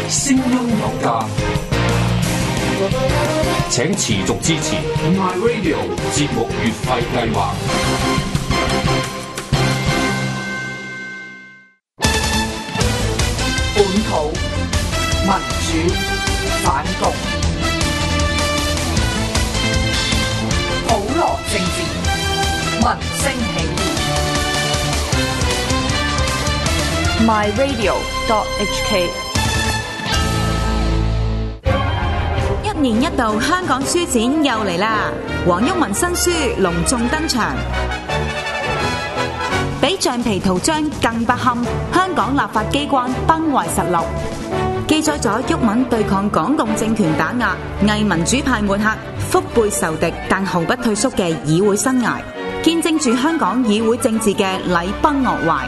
聲音有價，請持續支持 My Radio 節目月費計劃。 本土民主反共，普羅政治，民聲起義。 myradio.hk 一年一度香港書展又嚟啦！黃毓民新書隆重登場，比橡皮圖章更不堪。香港立法機關崩壞實錄，記載咗毓民對抗港共政權打壓、偽民主派抹黑、腹背受敵但毫不退縮嘅議會生涯，見證住香港議會政治嘅禮崩樂壞。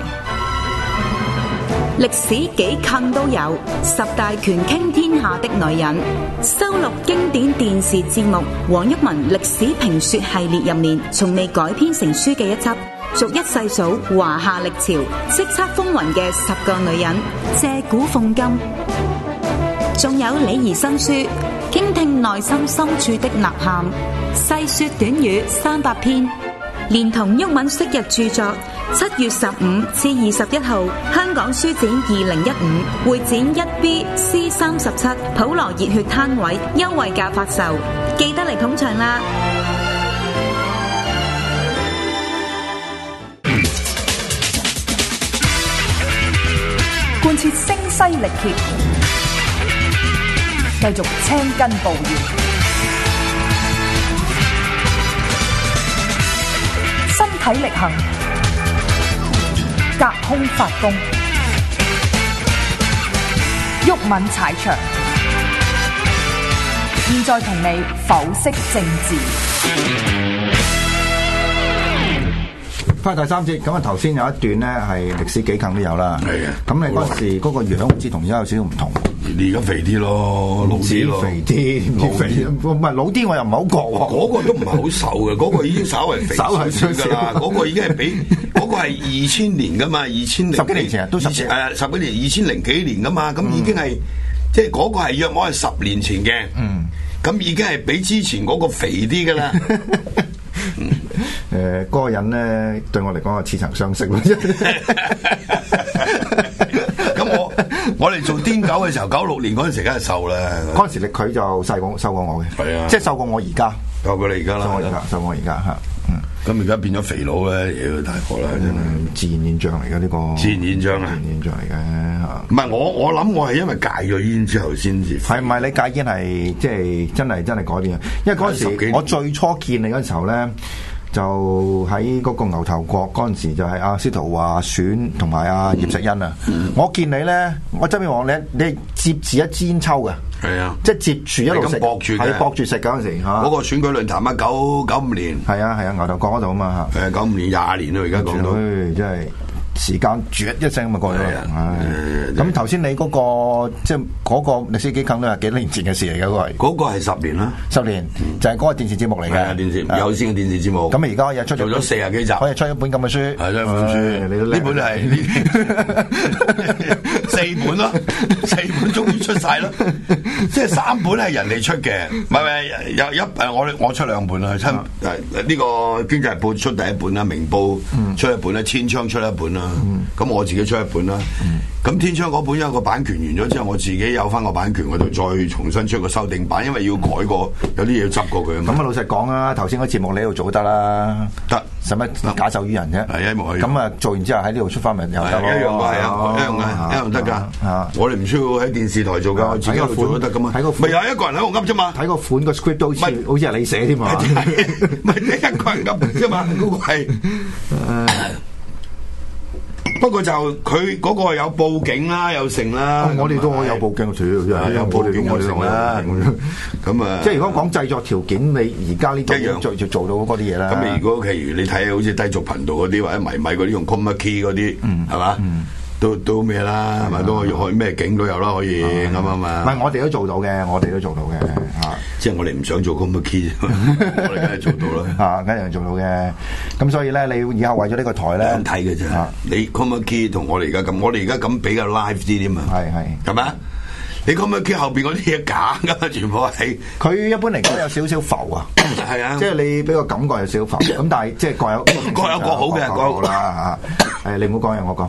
歷史幾近都有，10大權傾天下的女人，收錄經典電視節目黃毓民歷史評說系列入面從未改編成書嘅一輯，逐一細數華夏歷朝叱咤風雲嘅10個女人，借古諷今。仲有李儀新書傾聽內心深處的吶喊，細說短語300篇，連同毓民昔日著作7月15至21號香港書展2015會展 1B/C37 普羅熱血攤位優惠價發售，記得嚟捧場啦！ 貫徹聲嘶力竭，繼續青筋暴現，身體力行，隔空發功，毓民踩場，現在同你剖析政治。 翻第三節，咁啊頭先有一段咧係歷史幾近都有啦。係啊，咁你嗰陣時嗰個樣好似同而家有少少唔同。 你而家肥啲咯，老啲咯， 肥啲，唔係老啲，我又唔係好覺喎。 嗰個都唔係好瘦嘅，嗰個已經稍為肥少少㗎啦。嗰個已經係比嗰個係2000年㗎嘛，2000 十幾年前都10幾年2000幾年㗎嘛，咁已經係即係嗰個係約莫係10年前嘅。咁已經係比之前嗰個肥啲㗎啦。 嗰個人咧對我嚟講係似曾相識咯。 咁我哋做癲狗嘅時候，96年嗰陣時梗係瘦啦。 嗰陣時佢就瘦過我嘅， 係啊， 即係瘦過我而家， 瘦過你而家啦， 瘦過我而家嚇。 咁而家變咗肥佬咧，妖大鑊啦，真係自然現象嚟嘅呢個。自然現象啊！自然現象嚟嘅嚇。 唔係我諗我係因為戒咗煙之後先至。 係唔係你戒煙係即係真係改變啊？因為嗰陣時我最初見你嗰陣時候咧。就喺嗰個牛頭角嗰陣時，就係阿司徒華選同埋阿葉錫恩啊！我見你咧，我側邊話你接住一支煙抽嘅，係啊，即係接住一路食，係搏住食嗰陣時嚇。嗰個選舉論壇啊，95年， 係啊，牛頭角嗰度啊嘛嚇。 95年20年啦，而家講到， 真係時間啜一聲咁啊過咗嚟。咁頭先你嗰個即係嗰個歷史幾近都係幾多年前嘅事嚟嘅嗰個係10年啦 ，10年就係嗰個電視節目嚟嘅， 電視有線嘅電視節目。 咁而家又出咗40幾集， 可以出一本咁嘅書， 係出一本書，呢本係4本咯，4本終於出晒咯，即係3本係人哋出嘅，唔係有我出2本啦，呢個經濟日報出第一本啦，明報出一本啦，天窗出一本啦。咁我自己出一本啦，咁天窗嗰本有個版權完咗之後，我自己有翻個版權，我就再重新出個修訂版，因為要改過，有啲嘢要執過佢。 咁啊，老實講啊，頭先嗰節目你喺度做得啦，得使乜假手於人啫？ 係一模一樣。 咁啊，做完之後喺呢度出翻嚟又得咯， 一樣係啊，一樣得噶。我哋唔需要喺電視台做噶，我自己做都得噶嘛。咪有一個人喺度噏啫嘛， 睇個款個 script 都好似係你寫添嘛， 咪你一個人噏啫嘛，嗰個係。不過就佢嗰個有報警啦，有成啦。 我哋都可以有報警，除咗有報警有成啦。 咁啊， 即係如果講製作條件，你而家呢度一樣就做到嗰啲嘢啦。 咁如果譬如你睇好似低俗頻道嗰啲或者迷嗰啲用 chroma key 嗰啲，係嘛？都咩啦，係咪都可以去咩景都有啦，可以咁啊嘛。 唔係我哋都做到嘅，我哋都做到嘅嚇。 即係我哋唔想做 chroma key，我哋梗係做到啦。 嚇，梗係做到嘅。咁所以咧，你以後為咗呢個台咧， 咁睇嘅啫。你 chroma key 同我哋而家咁，我哋而家咁比較 live 啲添嘛。係咪啊？ 你可唔可以見後邊嗰啲嘢假噶嘛？全部係佢一般嚟講有少少浮啊， 係啊， 即係你俾個感覺有少少浮，咁但係即係各有各好嘅，各好啦嚇。誒，你唔好講嘢，我講。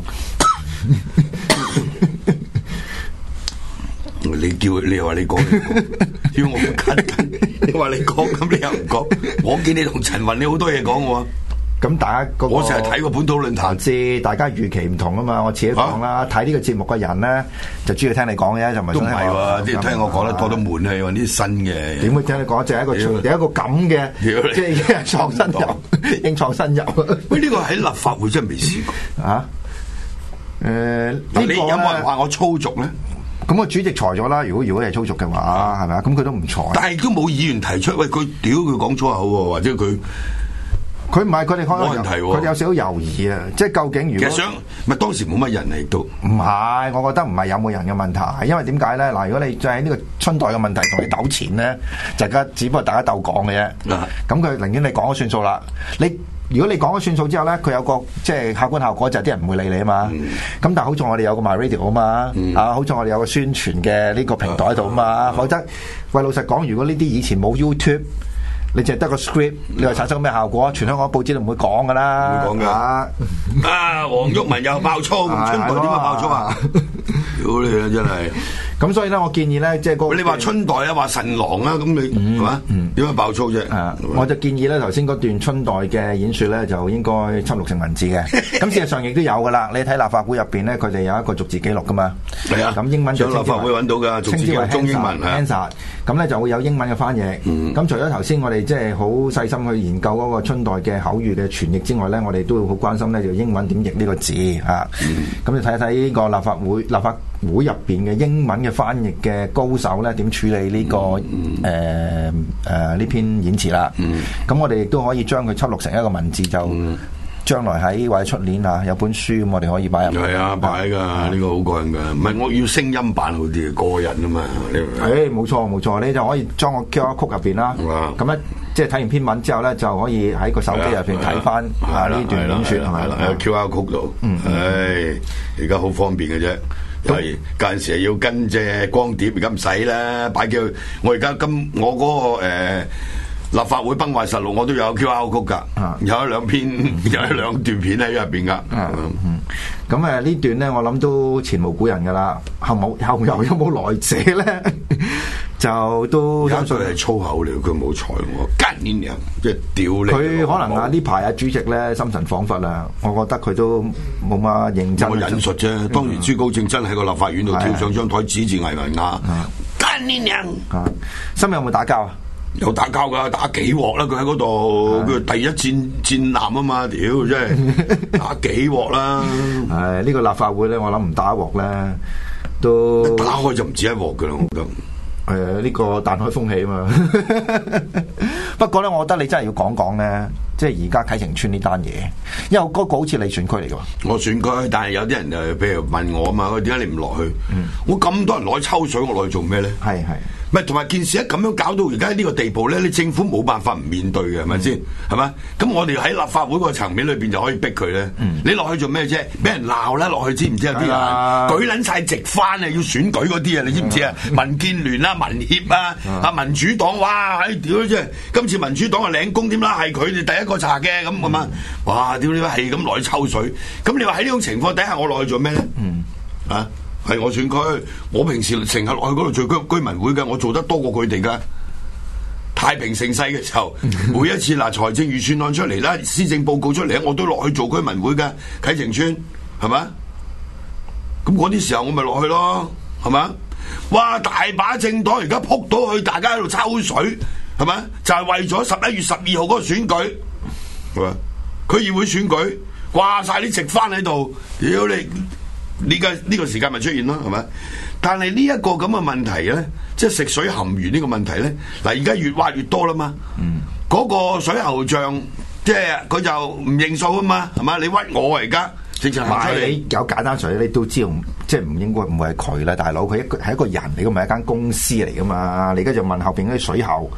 你又話你講，要我跟，你話你講咁你又唔講，我見你同陳雲你好多嘢講喎。 咁大家我成日睇個本土論壇， 知大家預期唔同啊嘛。我自己講啦，睇呢個節目嘅人咧，就主要聽你講嘅，就唔係都唔係喎。啲聽我講得多都悶啊，用啲新嘅。 點會聽你講？就係一個有一個咁嘅，即係創新遊，應創新遊。 喂，呢個喺立法會真係未試過啊！你有冇人話我粗俗咧？ 咁個主席裁咗啦。如果係粗俗嘅話，係咪啊？咁佢都唔裁。 但係都冇議員提出，喂，佢屌佢講粗口喎，或者佢唔係佢哋冇問題喎，佢哋有少少猶豫啊！即係究竟如果其實咪當時冇乜人嚟到， 唔係，我覺得唔係有冇人嘅問題，因為點解咧？嗱，如果你就喺呢個春代嘅問題同你糾纏咧，就只不過大家鬥講嘅啫。咁佢寧願你講咗算數啦。如果你講咗算數之後咧，佢有個即係客觀效果就係啲人唔會理你啊嘛。咁但係好在我哋有個 MyRadio 啊嘛，好在我哋有個宣傳嘅呢個平台喺度啊嘛。否則，喂，老實講，如果呢啲以前冇 YouTube，你淨係得個 script，你話產生咩效果？全香港報紙都唔會講噶啦。 唔會講噶。黃毓民又爆粗，春代點解爆粗啊？屌你啊，真係！ 咁所以咧，我建議咧，即係你話春代啊，話神郎啊，咁你係嘛？點解爆粗啫？ 我就建議咧，頭先嗰段春代嘅演說咧，就應該輯錄成文字嘅。咁事實上亦都有噶啦。你睇立法會入邊咧，佢哋有一個逐字記錄噶嘛。係啊。咁英文就立法會揾到噶，逐字記錄中英文啊。咁咧就會有英文嘅翻譯。咁除咗頭先我哋即係好細心去研究嗰個春代嘅口語嘅傳譯之外咧，我哋都會好關心咧，就英文點譯呢個字啊。咁你睇一睇呢個立法會入邊嘅英文嘅翻譯嘅高手咧，點處理呢個呢篇演詞啦？咁我哋亦都可以將佢輯錄成一個文字，就將來喺或者出年啊有本書咁，我哋可以擺入。 係啊，擺噶呢個好過癮噶，唔係我要聲音版好啲，過癮啊嘛！ 冇錯，你就可以裝個 QR code 入邊啦。咁咧，即係睇完篇文之後咧，就可以喺個手機入邊睇翻呢段演說係咪？ 喺 QR code 度，而家好方便嘅啫。係，嗰陣時要跟隻光碟，而家唔使啦，擺叫我而家我嗰個立法會崩壞實錄，我都有 QR code 噶，有一兩段片喺入邊噶。 咁呢段咧，我諗都前無古人噶啦，後有冇來者咧？就都相信係粗口嚟，佢冇睬我，跟呢樣即係屌你。 佢可能呢排主席咧心神恍惚啦，我覺得佢都冇乜認真。 我引述啫，當年朱高正真喺個立法院度跳上張台指住魏文雅，跟呢樣。 心有冇打交啊？ 有打交噶，打幾鑊啦！佢喺嗰度，佢第一戰艦啊嘛，屌真係打幾鑊啦！ 呢個立法會咧，我諗唔打一鑊咧，都打開就唔止一鑊噶啦，我覺得。 呢個彈開風氣啊嘛。不過咧，我覺得你真係要講講咧，即係而家啟晴邨呢單嘢，因為嗰個好似你選區嚟噶。 我選區，但係有啲人就譬如問我啊嘛，點解你唔落去？我咁多人攞抽水，我落去做咩咧？係。唔係，同埋件事一咁樣搞到而家呢個地步咧，你政府冇辦法唔面對嘅，係咪先？係嘛？咁我哋喺立法會個層面裏邊就可以逼佢咧。你落去做咩啫？俾人鬧啦，落去知唔知啊？啲人舉撚晒直翻啊，要選舉嗰啲啊，你知唔知啊？民建聯啊、民協啊、民主黨，哇！屌真係，今次民主黨啊領功點啦，係佢哋第一個查嘅咁啊！哇！屌你媽係咁落去抽水，咁你話喺呢種情況底下，我落去做咩咧？係我選區，我平時成日落去嗰度做居民會嘅，我做得多過佢哋噶。太平盛世嘅時候，每一次嗱財政預算案出嚟啦，施政報告出嚟，我都落去做居民會嘅，啟晴邨係嘛？咁嗰啲時候我咪落去咯，係嘛？哇！大把政黨而家撲到去，大家喺度抽水，係嘛？就係為咗11月12號嗰個選舉，係嘛？區議會選舉掛晒啲直幡喺度，屌你！呢個時間咪出現咯，係咪？但係呢一個咁嘅問題咧，即係食水含鉛呢個問題咧，嗱而家越挖越多啦嘛。嗰個水喉匠即係佢就唔認數啊嘛，係嘛？你屈我而家，直情行出嚟。 你有簡單水，你都知道，即係唔應該唔會係佢啦，大佬佢係一個人嚟噶嘛，一間公司嚟噶嘛。你而家就問後邊嗰啲水喉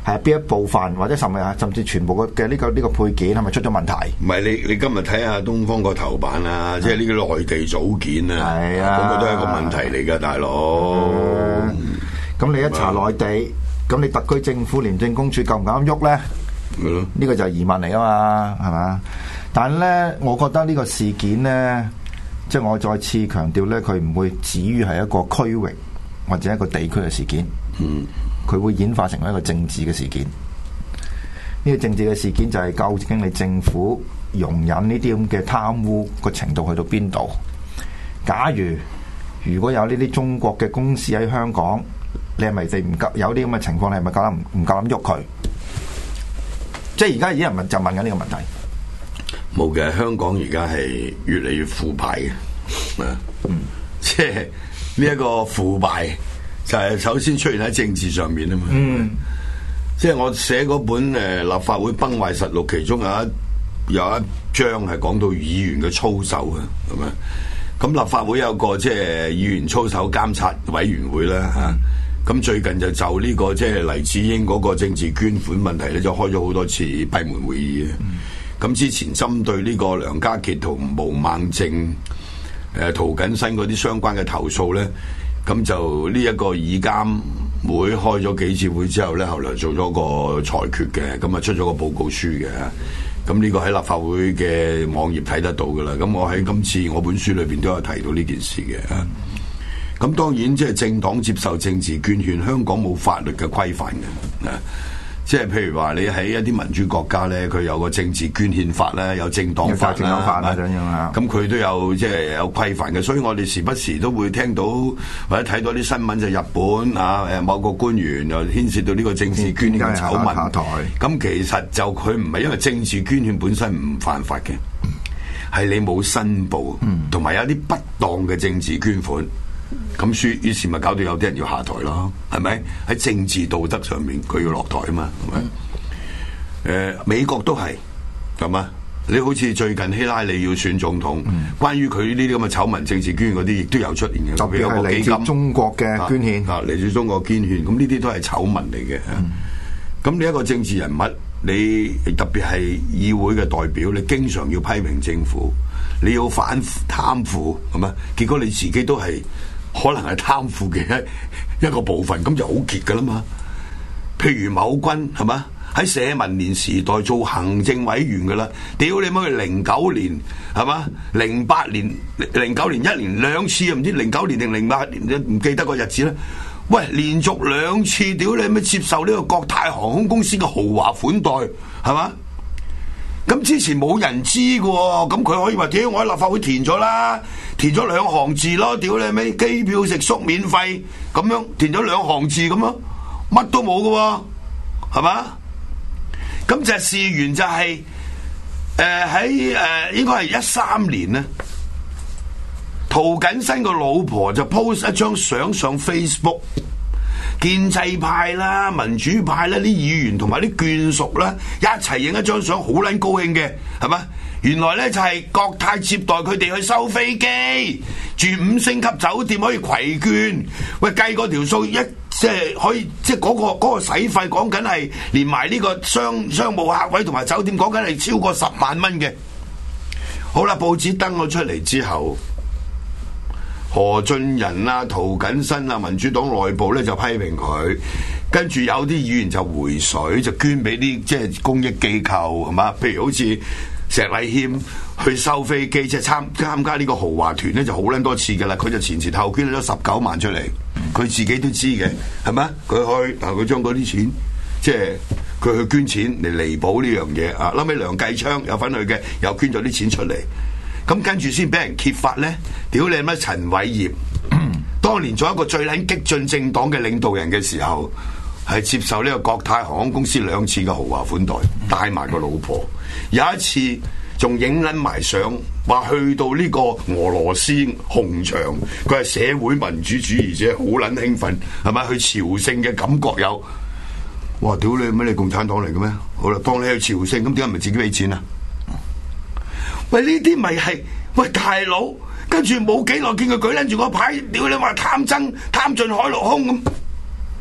係邊一部分，或者甚至全部嘅呢個配件係咪出咗問題？ 唔係你今日睇下東方個頭版啊，即係呢個內地組件啊， 係啊， 嗰個都係一個問題嚟㗎，大佬。 咁你一查內地，咁你特區政府廉政公署夠唔夠膽喐咧？呢個就係疑問嚟啊嘛，係嘛？但係咧，我覺得呢個事件咧，即係我再次強調咧，佢唔會止於係一個區域或者一個地區嘅事件。佢會演化成為一個政治嘅事件。呢個政治嘅事件就係究竟你政府容忍呢啲咁嘅貪污個程度去到邊度？假如果有呢啲中國嘅公司喺香港，你係咪哋唔夠有啲咁嘅情況？你係咪唔夠膽喐佢？即係而家啲人就問緊呢個問題。 冇嘅，香港而家係越嚟越腐敗嘅，即係呢一個腐敗就係首先出現喺政治上面啊嘛。即係我寫嗰本立法會崩壞實錄，其中有一章係講到議員嘅操守啊，係咪？咁立法會有個即係議員操守監察委員會啦嚇。咁最近就呢個即係黎智英嗰個政治捐款問題咧，就開咗好多次閉門會議啊。咁之前針對呢個梁家傑同毛孟靜、涂謹申嗰啲相關嘅投訴咧，咁就呢一個議監會開咗幾次會之後咧，後來做咗個裁決嘅，咁啊出咗個報告書嘅。咁呢個喺立法會嘅網頁睇得到噶啦。咁我喺今次我本書裏邊都有提到呢件事嘅。咁當然即係政黨接受政治捐獻，香港冇法律嘅規範嘅。即係譬如話你喺一啲民主國家咧，佢有個政治捐獻法咧，有政黨法啦，咁佢都有即係有規範嘅。所以我哋時不時都會聽到或者睇到啲新聞，就日本某個官員又牽涉到呢個政治捐獻嘅醜聞。咁其實就佢唔係因為政治捐獻本身唔犯法嘅，係你冇申報，同埋有啲不當嘅政治捐款。咁於是咪搞到有啲人要下台咯，係咪？喺政治道德上面佢要落台啊嘛，係咪？美國都係嘛？你好似最近希拉里要選總統，關於佢呢啲咁嘅醜聞、政治捐獻嗰啲，亦都有出現嘅。 特別係嚟自中國嘅捐獻， 嚟自中國捐獻，咁呢啲都係醜聞嚟嘅。咁你一個政治人物，你特別係議會嘅代表，你經常要批評政府，你要反貪腐，係嘛？結果你自己都係可能係貪腐嘅一個部分，咁就好結噶啦嘛。譬如某君係嘛，喺社民連時代做行政委員噶啦，屌你媽佢09年係嘛，08年、09年一年兩次，唔知09年定08年，唔記得個日子啦。喂，連續2次，屌你咪接受呢個國泰航空公司嘅豪華款待，係嘛？咁之前冇人知嘅，咁佢可以話屌我喺立法會填咗啦，填咗2行字咯，屌你咪機票食宿免費，咁樣填咗2行字咁咯，乜都冇嘅，係嘛？咁就事緣就係喺應該係13年咧。涂謹申個老婆就 post 一張相上 Facebook， 建制派啦、民主派啦啲議員同埋啲眷屬啦一齊影一張相，好撚高興嘅，係嘛？原來咧就係國泰接待佢哋去收飛機，住5星級酒店可以攜眷。喂，計嗰條數即係可以，即係嗰個使費講緊係連埋呢個商務客位同埋酒店講緊係超過10萬蚊嘅。好啦，報紙登咗出嚟之後，何俊仁啊、涂謹申啊，民主黨內部咧就批評佢，跟住有啲議員就回水，就捐俾啲即係公益機構，係嘛？譬如好似石禮謙去收飛機，即係參加呢個豪華團咧，就好撚多次噶啦。佢就前後捐咗19萬出嚟，佢自己都知嘅，係咪？佢將嗰啲錢，即係佢去捐錢嚟彌補呢樣嘢啊！後尾梁繼昌有份去嘅，又捐咗啲錢出嚟。咁跟住先俾人揭發咧，屌你乜陳偉業，當年做一個最撚激進政黨嘅領導人嘅時候，係接受呢個國泰航空公司2次嘅豪華款待，帶埋個老婆，有一次仲影撚埋相，話去到呢個俄羅斯紅場，佢係社會民主主義者，好撚興奮，係咪？去朝聖嘅感覺有，哇！屌你乜你共產黨嚟嘅咩？好啦，當你去朝聖，咁點解唔係自己俾錢啊？喂，呢啲咪係喂大佬，跟住冇幾耐見佢舉撚住個牌，屌你話貪進海陸空咁，呢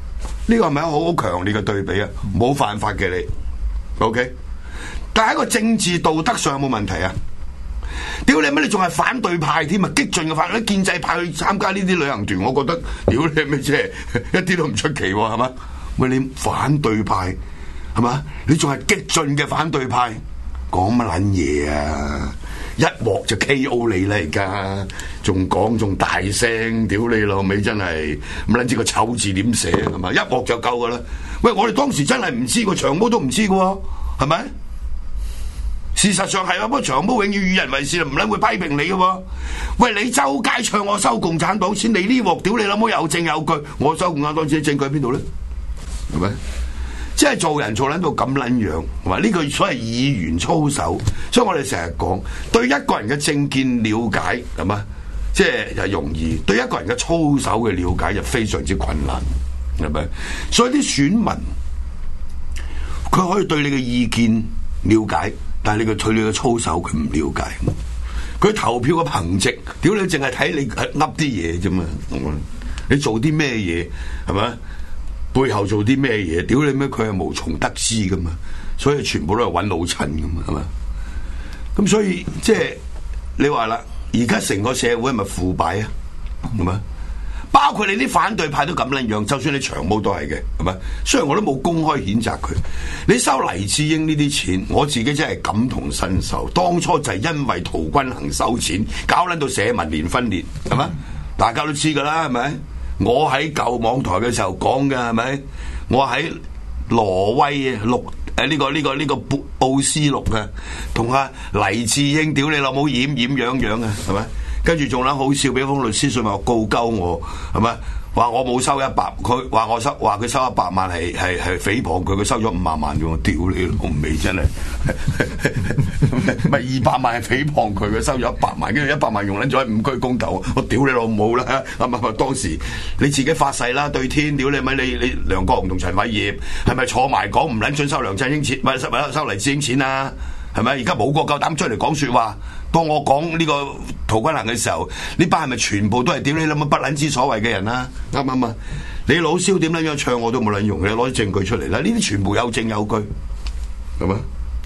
呢個係咪一個好強烈嘅對比啊？冇犯法嘅你 ，OK？ 但係喺個政治道德上有冇問題啊？屌你乜？你仲係反對派添啊？激進嘅反對建制派去參加呢啲旅行團，我覺得屌你咩即係一啲都唔出奇喎，係嘛？喂，你反對派係嘛？你仲係激進嘅反對派，講乜撚嘢啊？一鑊就 K.O. 你啦，而家仲講仲大聲，屌你老味真係唔撚知個醜字點寫係嘛？一鑊就夠噶啦！喂，我哋當時真係唔知個長毛都唔知噶喎，係咪？事實上係啊，不過長毛永遠與人為善，唔撚會批評你嘅喎。喂，你周街唱我收共產黨錢，你呢鑊屌你老母有證有據，我收共產黨錢證據喺邊度咧？係咪？即係做人做撚到咁撚樣，係嘛？呢個所謂議員操守，所以我哋成日講對一個人嘅政見了解係嘛，即係就容易；對一個人嘅操守嘅了解就非常之困難，係咪？所以啲選民佢可以對你嘅意見了解。但係你對你嘅操守佢唔了解，佢投票嘅憑藉，屌你淨係睇你噏啲嘢啫嘛，你做啲咩嘢係咪？背後做啲咩嘢？屌你咩？佢係無從得知噶嘛，所以全部都係揾老襯噶嘛，係嘛？咁所以即係你話啦，而家成個社會係咪腐敗啊？係嘛？包括你啲反對派都咁撚樣，就算你長毛都係嘅，係咪？雖然我都冇公開譴責佢，你收黎智英呢啲錢，我自己真係感同身受。當初就係因為陶君行收錢，搞撚到社民連分裂，係咪？大家都知㗎啦，係咪？我喺舊網台嘅時候講嘅，係咪？我喺挪威錄呢個布斯錄嘅，同阿黎智英屌你老母掩樣嘅，係咪？跟住仲諗好笑，俾封律師信話告鳩我，係咪？話我冇收100，佢話佢收100萬係誹謗佢收咗50萬啫喎，屌你老味真係，咪200萬係誹謗佢收咗100萬，跟住100萬用撚咗喺5區公投，我屌你老母啦！係當時你自己發誓啦，對天屌你咪你梁國雄同陳偉業係咪坐埋講唔撚准收梁振英錢，唔係收黎智英錢啊？係咪？而家冇個夠膽出嚟講説話。當我講呢個陶君行嘅時候，呢班係咪全部都係屌你諗乜不撚之所謂嘅人啊？啱唔啱啊？你老蕭點撚樣唱我都冇撚用，你攞啲證據出嚟啦！呢啲全部有證有據，係咪？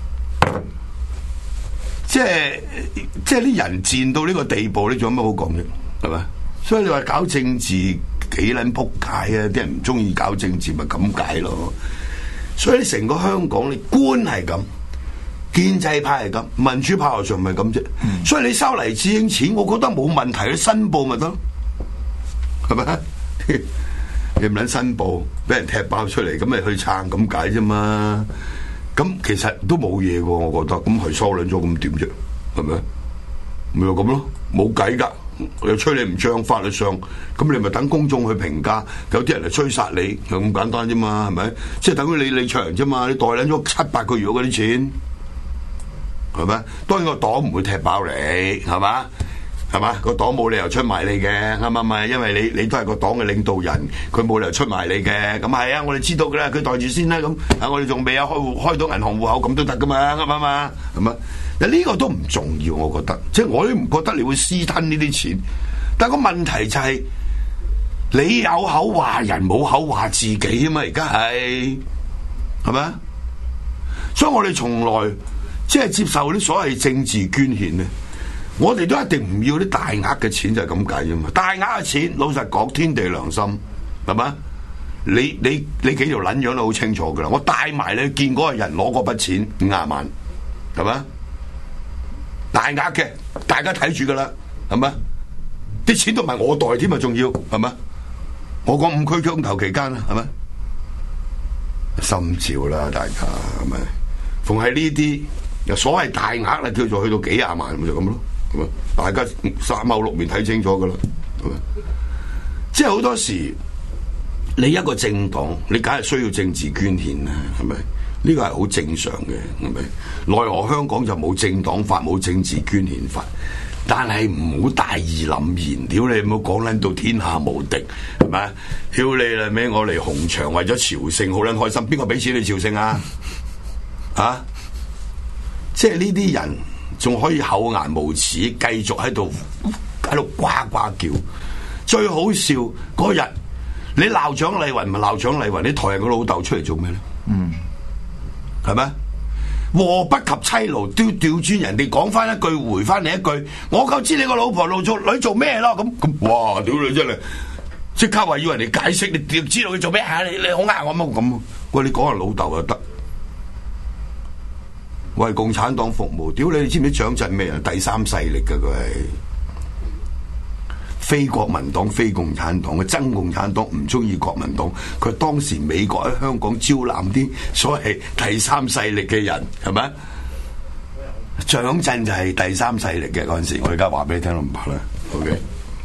即係啲人賤到呢個地步，你仲有乜好講啫？係咪？所以你話搞政治幾撚撲街啊？啲人唔中意搞政治咪咁解咯。所以你成個香港你官係咁。建制派係咁，民主派上唔係咁啫，所以你收黎智英錢，我覺得冇問題，你申報咪得，係咪？你唔撚申報，俾人踢爆出嚟，咁咪去撐咁解啫嘛？咁其實都冇嘢喎，我覺得，咁係疏撚咗咁點啫？係咪？咪就咁咯，冇計㗎，又吹你唔漲，法律上，咁你咪等公眾去評價，有啲人嚟追殺你，就咁簡單啫嘛，係咪？即係等於你唱啫嘛，你代撚咗7-8個月嗰啲錢。係咪？當然個黨唔會踢爆你，係嘛？係嘛？個黨冇理由出賣你嘅，啱唔啱？因為你都係個黨嘅領導人，佢冇理由出賣你嘅。咁係啊，我哋知道㗎啦，佢袋住先啦。咁啊，我哋仲未有開到銀行戶口，咁都得㗎嘛？啱唔啱啊？係嘛？嗱，呢個都唔重要，我覺得，即係我都唔覺得你會私吞呢啲錢。但係個問題就係，你有口話人，冇口話自己啊嘛！而家係咪？所以我哋從來。即係接受啲所謂政治捐獻咧，我哋都一定唔要啲大額嘅錢，就係咁解啫嘛。大額嘅錢，老實講，天地良心，係嘛？你幾條撚樣都好清楚噶啦。我帶埋你見嗰個人攞嗰筆錢50萬，係嘛？大額嘅，大家睇住噶啦，係嘛？啲錢都唔係我袋添啊，仲要係嘛？我講5區公投期間啦，係咪？心照啦，大家係咪？逢係呢啲。所謂大額啦，叫做去到幾廿萬，咪就咁咯，係咪？大家3口6面睇清楚噶啦，係咪？即係好多時，你一個政黨，你梗係需要政治捐獻啦，係咪？呢個係好正常嘅，係咪？奈何香港就冇政黨法，冇政治捐獻法，但係唔好大義凜然，屌你唔好講撚到天下無敵，係咪？屌你啦咩？我嚟紅場為咗朝聖，好撚開心，邊個俾錢你朝聖啊？啊？即係呢啲人仲可以厚顏無恥，繼續喺度呱呱叫。最好笑嗰日， 你鬧蔣麗芸咪鬧蔣麗芸，你抬人個老豆出嚟做咩咧？係咪？禍不及妻勞，都調轉人哋講翻一句，回翻你一句，我夠知你個老婆老做女做咩咯？咁哇，屌你真係！即刻話要人哋解釋，你知道佢做咩嚇？你好呃我乜咁？喂，你講下老豆就得，為共產黨服務。屌你知唔知蔣震咩人？第三勢力㗎佢係。非國民黨、非共產黨嘅憎共產黨，唔中意國民黨。佢當時美國喺香港招攬啲所謂第三勢力嘅人，係咪？蔣震就係第三勢力嘅嗰陣時，我而家話俾你聽都唔怕啦。OK，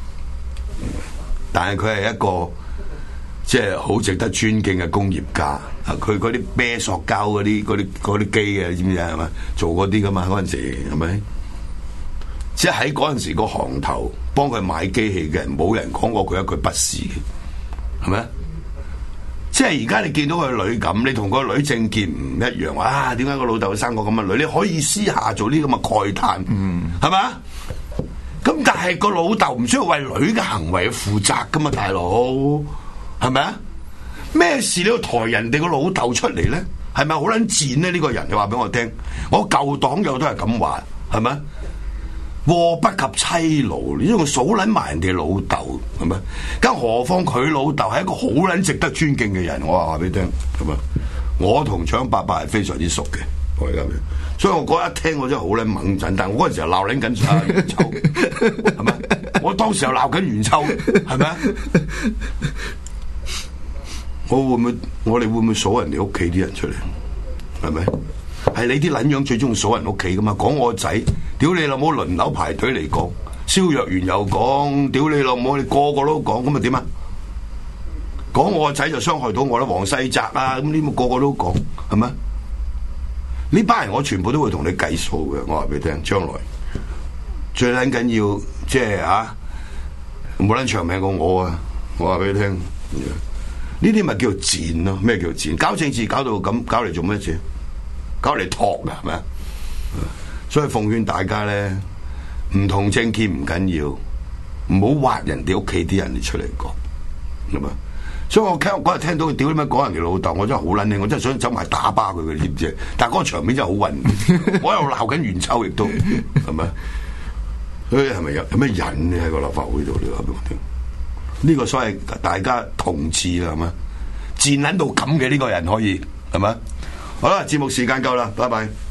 但係佢係一個即係好值得尊敬嘅工業家。佢嗰啲啤塑膠嗰啲機啊，知唔知啊？係咪做嗰啲噶嘛？嗰陣時係咪？即係喺嗰陣時個行頭幫佢買機器嘅人，冇人講過佢一句不是嘅，係咪？即係而家你見到個女咁，你同個女政見唔一樣，啊點解個老豆生個咁嘅女？你可以私下做呢咁嘅慨嘆，係咪？咁但係個老豆唔需要為女嘅行為負責噶嘛，大佬係咪啊？咩事你要抬人哋個老豆出嚟咧？係咪好撚賤呢？呢個人你話俾我聽，我舊黨友都係咁話，係咪？禍不及妻勞，你仲數捻埋人哋老豆係咪？更何況佢老豆係一個好捻值得尊敬嘅人，我話俾你聽係咪？我同蔣伯伯係非常之熟嘅，我而家，所以我嗰一聽我真係好捻猛震，但係我嗰陣時候鬧捻緊袁秋，係咪？我當時又鬧緊袁秋，係咪？我哋會唔會數人哋屋企啲人出嚟？係咪？係你啲撚樣最中意數人屋企噶嘛？講我仔，屌你老母輪流排隊嚟講，蕭若元又講，屌你老母，你個個都講，咁咪點啊？講我個仔就傷害到我啦，黃世澤啊，咁呢個個都講，係咪？呢班人我全部都會同你計數嘅，我話俾你聽，將來最撚緊要即係啊，冇撚長命過我啊！我話俾你聽，呢啲咪叫做賤咯？咩叫賤？搞政治搞到咁，搞嚟做咩啫？搞嚟托噶係咪啊？所以奉勸大家咧，唔同政見唔緊要，唔好挖人哋屋企啲人哋出嚟講，係嘛？所以我嗰日聽到佢屌你咩講人哋老豆，我真係好撚興，我真係想走埋打巴佢，你知唔知？但係嗰個場面真係好混，我又鬧緊袁秋，亦都係咪？所以係咪有咩癮咧喺個立法會度？你話俾我聽，呢個所謂大家同志啦，係嘛？賤撚到咁嘅呢個人可以係咪？好啦，節目時間夠啦，拜拜。